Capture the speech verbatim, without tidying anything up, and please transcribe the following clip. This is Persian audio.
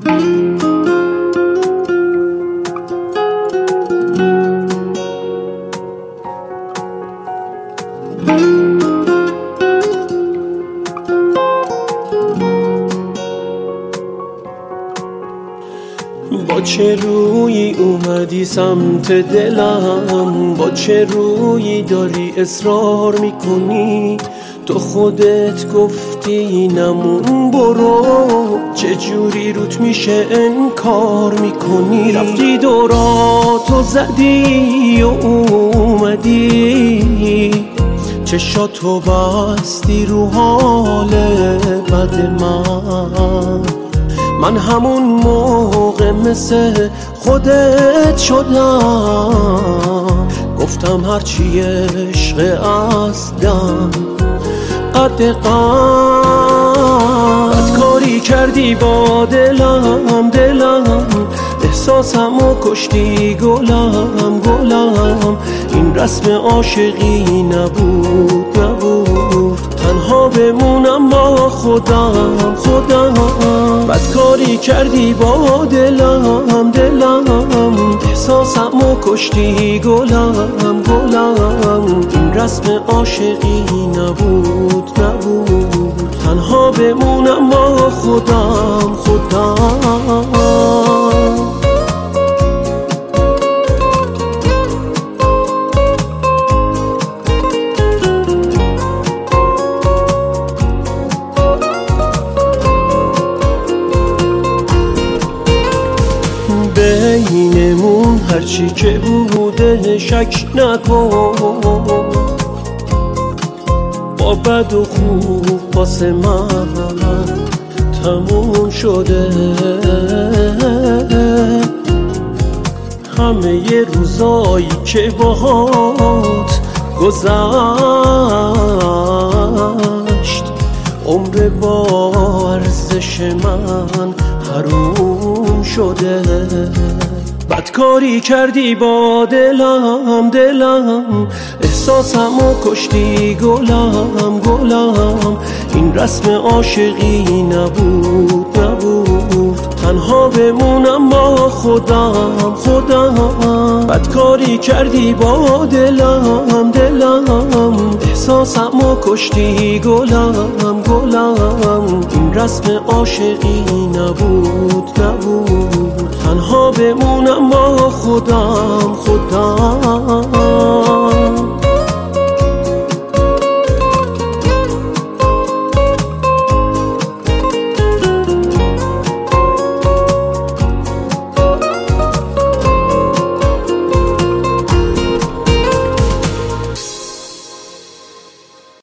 با چه رویی اومدی سمت دلم، با چه رویی داری اصرار میکنی؟ تو خودت گفتی نمون برو، چه جوری روت میشه انکار میکنی؟ رفتی دوراتو زدی و اومدی، چشاتو بستی رو حال بد من. من همون موقع مثل خودت شدم، گفتم هرچی عشق اصلم قد قد. بدکاری کردی با دلم دلم، احساسمو کشتی گلم گلم. این رسم عاشقی نبود نبود، تنها بمونم با خودم خودم. بدکاری کردی با دلم دلم، احساسمو کشتی گلم گلم. این رسم عاشقی نبود نبود، تنها بمونم با خودم خودم. بینمون هرچی که بوده شک نکن، با بد و خوب واسه من تموم شده. همه ی روزایی که باهات گذشت، عمر با ارزش من حروم شده. بدکاری کردی با دلم دلم، احساسمو کشتی گلم گلم. این رسم عاشقی نبود نبود، تنها بمونم با خودم خودم. بدکاری کردی با دلم دلم، احساسمو کشتی گلم گلم. این رسم عاشقی نبود نبود، تنها بمونم با خودم خودم.